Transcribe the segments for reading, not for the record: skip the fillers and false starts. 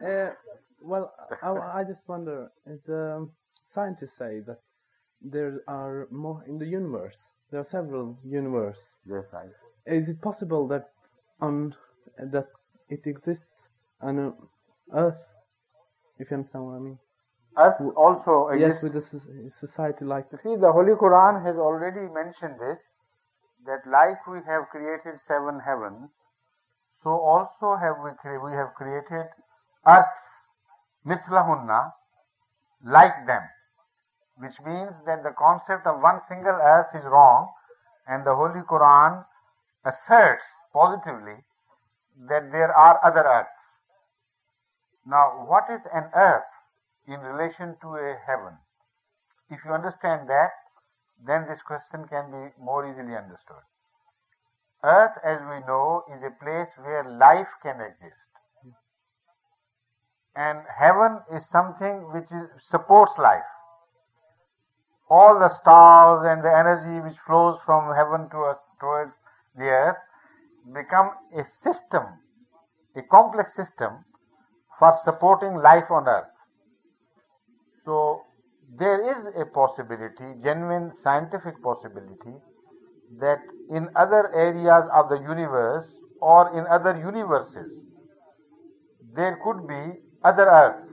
Well, I just wonder, the scientists say that there are more in the universe. There are several universes. Yes, right. Is it possible that that it exists on Earth? If you understand what I mean. Earth also Yes, exists. with a society like. You see, the Holy Quran has already mentioned this, that like we have created 7 heavens, so also we have created earths, mithlahunna, like them, which means that the concept of one single earth is wrong, and the Holy Quran asserts positively that there are other earths. Now, what is an earth in relation to a heaven? If you understand that, then this question can be more easily understood. Earth, as we know, is a place where life can exist. And heaven is something which supports life. All the stars and the energy which flows from heaven to us towards the earth become a system, a complex system for supporting life on earth. So there is a possibility, genuine scientific possibility, that in other areas of the universe or in other universes there could be other earths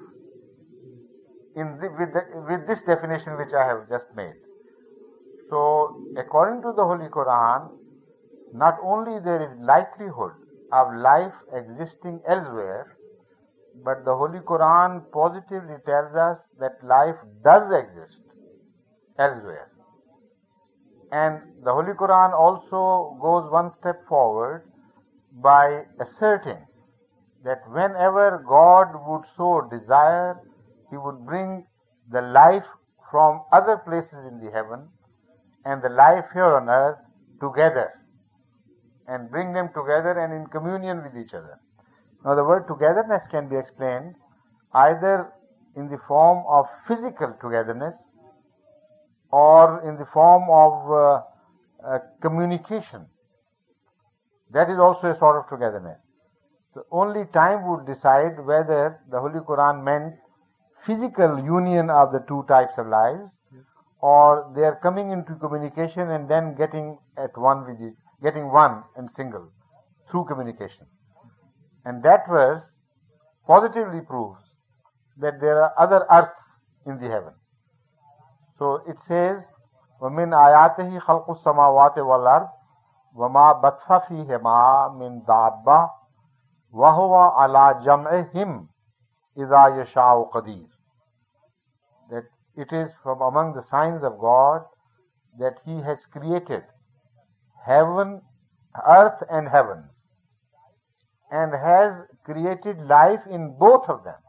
with this definition which I have just made. So according to the Holy Quran, not only there is likelihood of life existing elsewhere, but the Holy Quran positively tells us that life does exist elsewhere. And the Holy Quran also goes one step forward by asserting that whenever God would so desire, He would bring the life from other places in the heaven and the life here on earth together, and bring them together and in communion with each other. Now the word togetherness can be explained either in the form of physical togetherness or in the form of communication. That is also a sort of togetherness. So only time would decide whether the Holy Quran meant physical union of the two types of lives, or they are coming into communication and then getting one and single through communication. And that verse positively proves that there are other earths in the heaven. So it says, وَمِنْ آيَاتِهِ خَلْقُ السَّمَاوَاتِ وَالْأَرْضِ وَمَا بَثَّ فِيهِمَا مِنْ دَابَّةٍ وَهُوَ عَلَى جَمْعِهِمْ إِذَا يَشَاءُ قَدِيرٌ. That it is from among the signs of God that He has created heaven, earth and heavens, and has created life in both of them.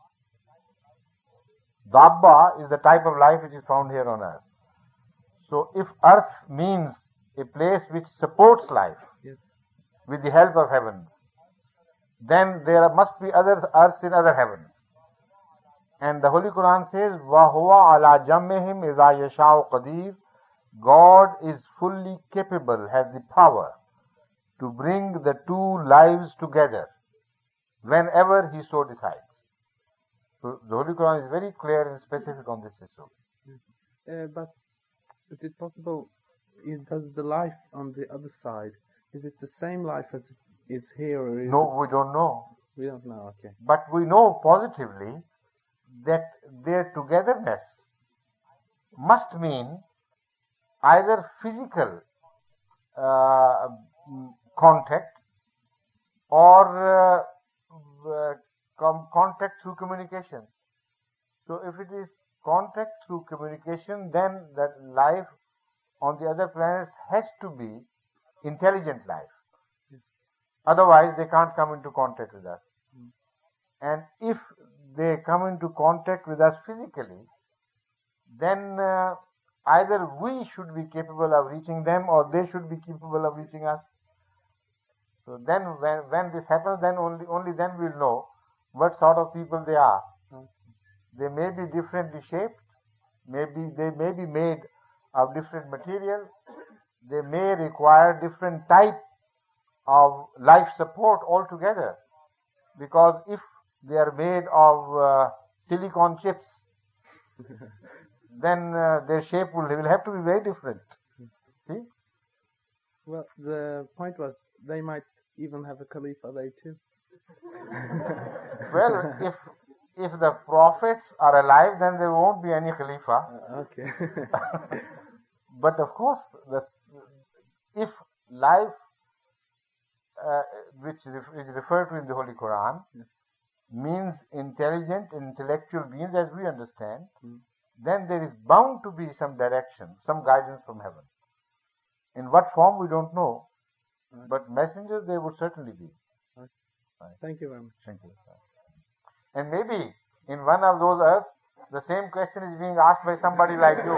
Dabba is the type of life which is found here on earth. So if earth means a place which supports life with the help of heavens, then there must be other earths in other heavens. And the Holy Quran says, وَهُوَ عَلَى جَمِّهِمْ إِذَا يَشَاءُ قَدِيرٌ. God is fully capable, has the power to bring the two lives together whenever He so decides. So the Holy Quran is very clear and specific on this issue. But is it possible, does the life on the other side, is it the same life as it is here? Or is No, we don't know. We don't know, okay. But we know positively that their togetherness must mean either physical contact or contact through communication. So if it is contact through communication, then that life on the other planets has to be intelligent life. Otherwise they can't come into contact with us. And if they come into contact with us physically, then either we should be capable of reaching them or they should be capable of reaching us. So then when this happens, then only then we'll know what sort of people they are. They may be differently shaped, they may be made of different material, they may require different type of life support altogether. Because if they are made of silicon chips, then their shape will have to be very different. See? Well, the point was they might even have a Khalifa they too. Well, if the prophets are alive, then there won't be any Khalifa. Okay. But of course, if life, which is referred to in the Holy Quran, Yes. means intelligent, intellectual beings as we understand, Mm. then there is bound to be some direction, some guidance from heaven. In what form we don't know, Right. but messengers there would certainly be. Thank you very much. Thank you. And maybe in one of those earths, the same question is being asked by somebody like you.